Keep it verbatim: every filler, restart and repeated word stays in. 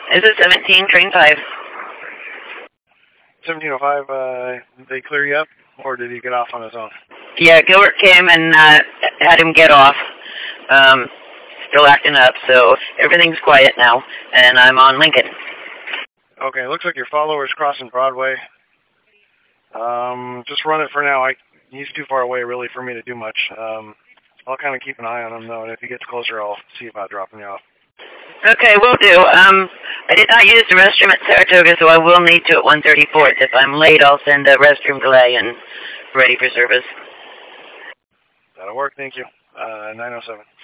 This is seventeen, train five. seventeen oh five, uh, did they clear you up, or did he get off on his own? Yeah, Gilbert came and uh, had him get off. Um, still acting up, so everything's quiet now, and I'm on Lincoln. Okay, looks like your follower's crossing Broadway. Um, just run it for now. I, he's too far away, really, for me to do much. Um, I'll kind of keep an eye on him, though, and if he gets closer, I'll see about dropping you off. Okay, will do. Um, I did not use the restroom at Saratoga, so I will need to at one thirty-fourth. If I'm late, I'll send a restroom delay and ready for service. That'll work, thank you. Uh, nine oh seven.